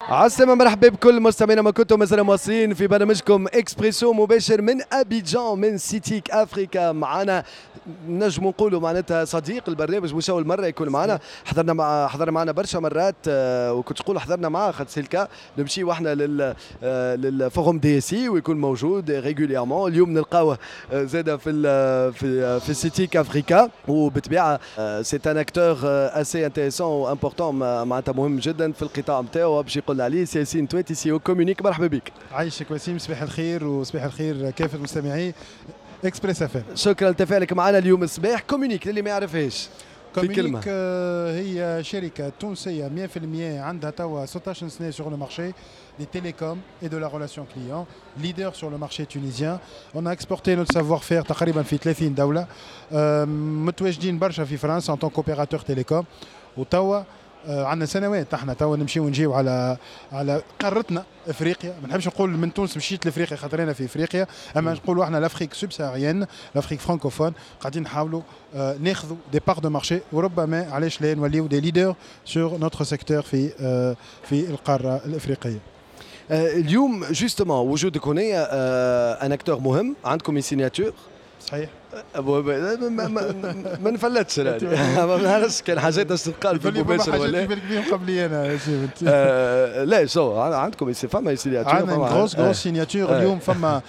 عسلامة، مرحبا بكل مستمعينا، ما كنتم مازال مواصلين في برنامجكم اكسبريسو مباشر من ابيجان من سيتيك افريكا. معنا نجم نقولوا معناتها صديق البرنامج، مش اول مره يكون معنا، حضرنا معنا برشا مرات، وكنت تقول حضرنا معاه خاطر سيلكا نمشي واحنا للفوروم دي سي ويكون موجود ريغوليرمون. اليوم نلقاوه زاد في سيتيك افريكا، وبالطبيعه سي ان اكتور اسي انتريسون وامبورتون، معناتها مهم جدا في القطاع نتاعو. باش يقول عليه ياسين تويتي سي او كومونيك. مرحبا بك. عايشك وسيم، صباح الخير وصباح الخير كافة مستمعي اكسبريس اف ام. شكرا لتفاعلك معنا اليوم الصباح. كومونيك للي ما يعرفهاش في كلمة. هي شركة تونسية 100%، عندها توا 16 سنة sur le marché des télécoms et de la relation client, leader sur le marché tunisien. On a exporté notre savoir-faire تقريبا في 30 دولة، متواجدين برشا في فرنسا en tant qu'opérateur télécom. وتوا عندنا سنوات احنا توا نمشيو ونجيو على قارتنا افريقيا. ما نحبش نقول من تونس مشيت لافريقيا خاطر انا في افريقيا، اما نقولوا احنا لافريك سوبساريان، لافريك فرانكوفون، قاعدين نحاولوا ناخذوا دي بار دو مارشي، وربما علاش لا نوليو دي ليدر سور نوتر سيكتور في القاره الافريقيه. اليوم جوستومون وجودك هنا ان اكتور مهم، عندكم سيناتور صحيح. ما نفلتش ما نعرفش كان حاجات باش تنقال في المباشر ولا قبلي انا. لا شو عندكم فما سيناتور، عندنا غروس سيناتور اليوم. فما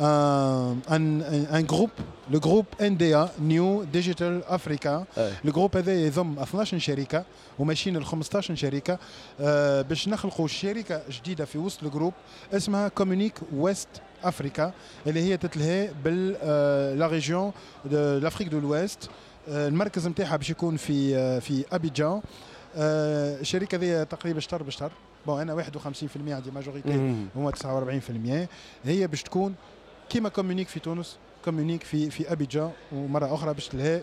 ان جروب، لو جروب ان دي ا نيو ديجيتال افريكا. الجروب هذا يضم 12 شركه وماشيين ل 15 شركه باش نخلقوا شركه جديده في وسط الجروب اسمها كومونيك ويست افريكا، اللي هي تتلهي بال لا ريجيون دو لافريك دو لويست. المركز نتاعها باش يكون في ابيجان. الشركه هذه تقريبا شطر بشطر، بون انا 51% عندي ماجوريتي، هما 49%. هي باش تكون كيما كومونيك في تونس، كومونيك في ابيجان، ومره اخرى باش تلهي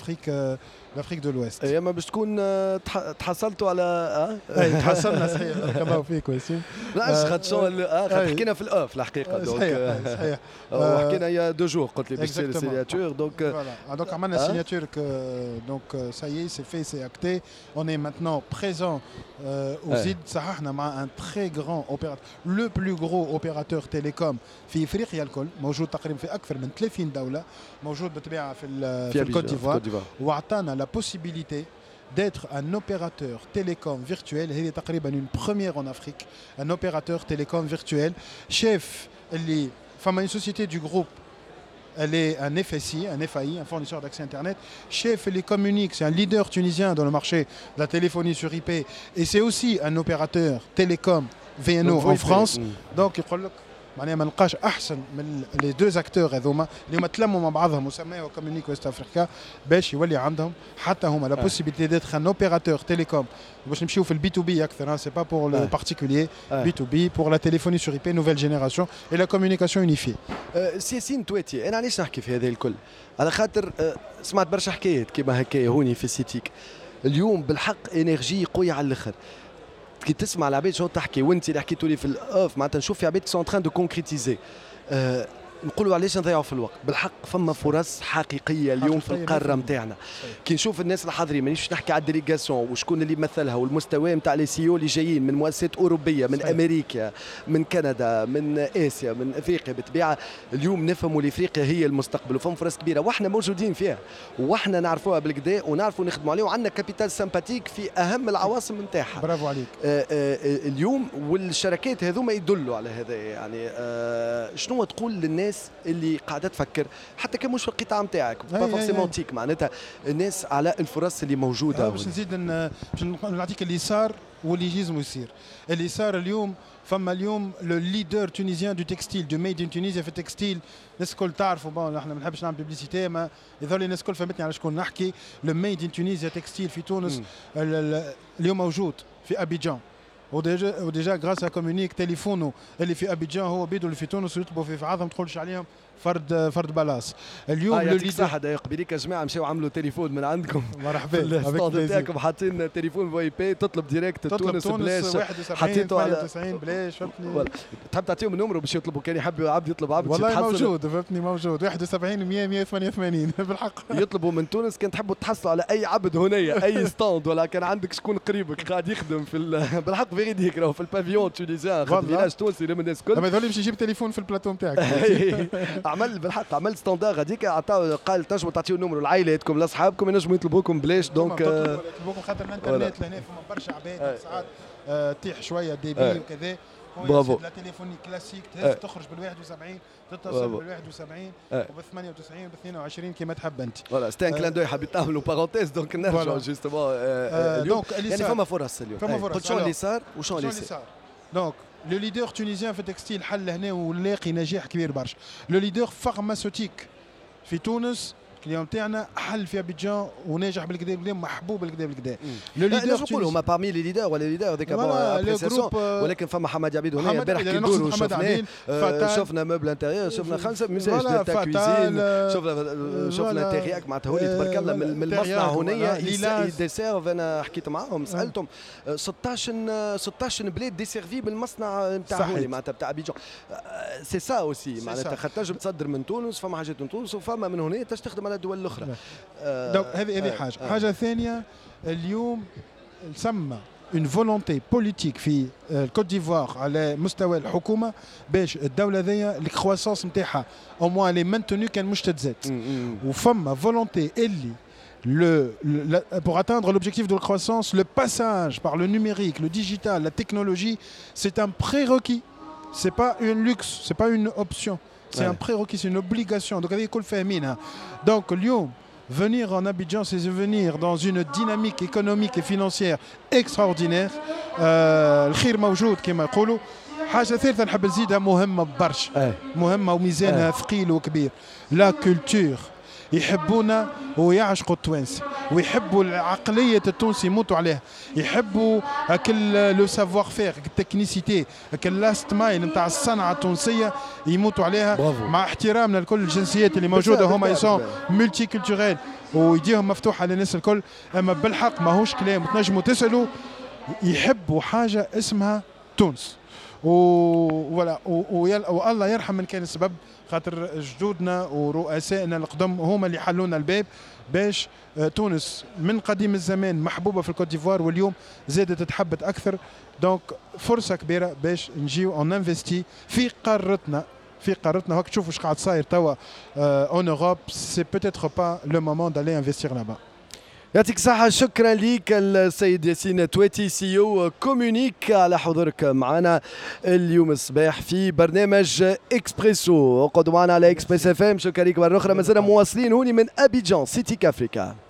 بالافريك دو لويست. اما باش تكون تحصلتوا على تحصلنا صحيح. كما فيك وسيم. لا خاطر حكينا في الاف الحقيقه. صحيح. وحكينا يا دو جور قلت لي باش تصير سيناتور. دونك عملنا سيناتور. دونك ça y est, c'est fait, c'est acté. On est maintenant présent au ZID. صححنا مع un très grand opérateur, le plus gros opérateur télécom في افريقيا الكل، موجود تقريبا في اكثر من 30 دوله، موجود بالطبيعه في الكوت ديفوار، واعطانا لا possibilité d'être un opérateur télécom virtuel. هذه تقريبا une première en Afrique, un opérateur télécom virtuel. chef اللي فما une société du groupe, elle est un FSI, un FAI, un fournisseur d'accès Internet. Chef les communique, c'est un leader tunisien dans le marché de la téléphonie sur IP, et c'est aussi un opérateur télécom VNO en France. Donc يقول لك معناها ما نلقاش احسن من لي دو اكتور هذوما اللي هما تلموا مع بعضهم وسماوها كومونيك ويست افريكا، باش يولي عندهم حتى هما لا بوسيبيليتي ديتر ان اوبيراتور تيليكوم. باش نمشيو في البي تو بي اكثر، سي با بور لو بارتيكولير، بي تو بي بور لا تيليفوني سور اي بي نوفيل جينيراسيون اي لا كومونيكاسيون يونيفي. ياسين تويتي، انا علاش نحكي في هذا الكل؟ على خاطر سمعت برشا حكايات كيما هكايا هوني في سيتيك اليوم، بالحق انرجي قويه على الاخر. كي تسمع العباد شنو تحكي، وانت اللي حكيتوا لي في الاوف، معناتها نشوف في عباد سون تران دو كونكريتيزي. نقولوا علاش نضيعوا في الوقت؟ بالحق فما فرص حقيقيه اليوم في القاره نتاعنا. كي نشوف الناس الحاضرين، مانيش نحكي على الديليغاسيون وشكون اللي يمثلها والمستوى نتاع لي سي او اللي جايين من مؤسسات اوروبيه، من امريكا، من كندا، من اسيا، من افريقيا. بالطبيعه اليوم نفهموا افريقيا هي المستقبل، وفما فرص كبيره واحنا موجودين فيها، واحنا نعرفوها بالكدا ونعرفوا نخدموا عليها، وعندنا كابيتال سامباتيك في اهم العواصم نتاعها. برافو عليك. اليوم والشركات هذوما يدلوا على هذا. يعني شنو تقول للناس اللي قاعده تفكر حتى كان مش في القطاع نتاعك با فورسيمون تيك، معناتها الناس على الفرص اللي موجوده؟ باش نزيد باش نعطيك اللي صار واللي يجيزم يصير. اللي صار اليوم، فما اليوم لو ليدر تونيزيان دو تكستيل، دو ميد ان تونيزيا في التكستيل. الناس الكل تعرفوا، بون احنا ما نحبش نعمل بيبليسيتي، ما يظل الناس الكل فهمتني على شكون نحكي. لو ميد ان تونيزيا تكستيل في تونس اليوم موجود في ابيجان، وديجا غراس كومونيك تليفونه اللي في ابيجان هو بيدو اللي في تونس، ويطلبوا في عظم تدخلش عليهم فرد بالاس. اليوم يعطيك الصحة قبيليك يا جماعة مشاو عملوا تليفون من عندكم مرحبا الستاند تاعكم حاطين تليفون في بي تطلب ديريكت تونس بلاش 71 على 98 بلاش فهمتني. تحب تعطيهم النمر باش يطلبوا كان يحب عبد يطلب عبد والله موجود فهمتني موجود 71 100 188 بالحق يطلبوا من تونس كان تحبوا تحصلوا على اي عبد هنايا اي ستاند ولا كان عندك شكون قريبك قاعد يخدم في بالحق فيريديك راهو في البافيون تونيزيان خدم فيلاج تونسي من الناس الكل. اما هذول باش يجيب تليفون في البلاتون تاعك. عمل بالحق عمل ستاندار هذيك قال تنجموا تعطيو النمر لعائلاتكم لاصحابكم ينجموا يطلبوكم بلاش دونك يطلبوكم خاطر الانترنت لهنا فما برشا عباد ساعات تيح شويه ديبي وكذا. برافو. لا تليفوني كلاسيك تهز تخرج بال 71 تتصل بال 71 وبال 98 وبال 22 كيما تحب انت. فوالا ستان كلان دو حبيت نعملوا بارونتيز دونك نرجعوا جوستومون اليوم يعني فما فرص اليوم. فما فرص. قلت شو اللي صار وشو اللي صار. دونك لو ليدر تونيزيان في التكستيل حل هنا ولاقي نجاح كبير برشا. لو ليدر فارماسيوتيك في تونس اليوم تاعنا حل في ابيجان وناجح بالكدا بالكدا محبوب بالكدا بالكدا. لو ليدر نقولوا هما بارمي لي ليدر ولا ليدر هذاك ابريسياسيون ولكن فما حماد عبيد هنا البارح كي ندوروا شفنا موبل انتيريور شفنا 5 ميساج تاع كويزين شفنا تيرياك معناتها هولي تبارك الله من المصنع هنايا يديسيرف. انا حكيت معاهم سالتهم 16 بلاد ديسيرفي بالمصنع نتاع هولي معناتها تاع ابيجان. سي سا اوسي معناتها خاطر تنجم تصدر من تونس فما حاجات من تونس وفما من هنا تستخدم على الدول الاخرى. دونك هذه حاجه ثانيه اليوم سمى اون فولونتي بوليتيك في الكوت ديفوار على مستوى الحكومه باش الدوله ذي الكرواسونس نتاعها او موان لي مانتوني كان مش تتزاد وفما فولونتي اللي pour atteindre l'objectif de la croissance, le passage par le numérique, le digital, la technologie, c'est un prérequis. C'est pas un luxe, c'est pas une option. C'est un prérequis, c'est une obligation. Donc, avec le féminin. Donc, Lyon, venir en Abidjan, c'est venir dans une dynamique économique et financière extraordinaire. الخير موجود كما يقولوا. حاجة ثالثة نحب نزيدها مهمة برشا. مهمة وميزانها ثقيل وكبير. لا كولتور. يحبونا ويعشقوا التوانسه ويحبوا العقليه التونسي يموتوا عليها يحبوا كل لو سافوار فير التكنيسيتي كل لاست مايل نتاع الصنعه التونسيه يموتوا عليها. برافو. مع احترامنا لكل الجنسيات اللي موجوده هما يسون ملتي كولتوريل ويديهم مفتوحه للناس الكل. اما بالحق ماهوش كلام تنجموا تسالوا يحبوا حاجه اسمها تونس ولا والله يرحم من كان السبب خاطر جدودنا ورؤسائنا القدم هما اللي حلونا الباب باش تونس من قديم الزمان محبوبه في الكوت ديفوار واليوم زادت تحبت اكثر. دونك فرصه كبيره باش نجيو اون انفستي في قارتنا هاك تشوفوا اش قاعد صاير توا اون اوروب. سي بوتيتر با لو مومون دالي انفستير لابا. يعطيك الصحة. شكرا لك السيد ياسين تواتي CEO كومونيك على حضورك معنا اليوم الصباح في برنامج اكسبريسو. اقعدوا معنا على اكسبريس FM. شكرا لك مرة أخرى. مازلنا مواصلين هوني من أبيجان سيتي كافريكا.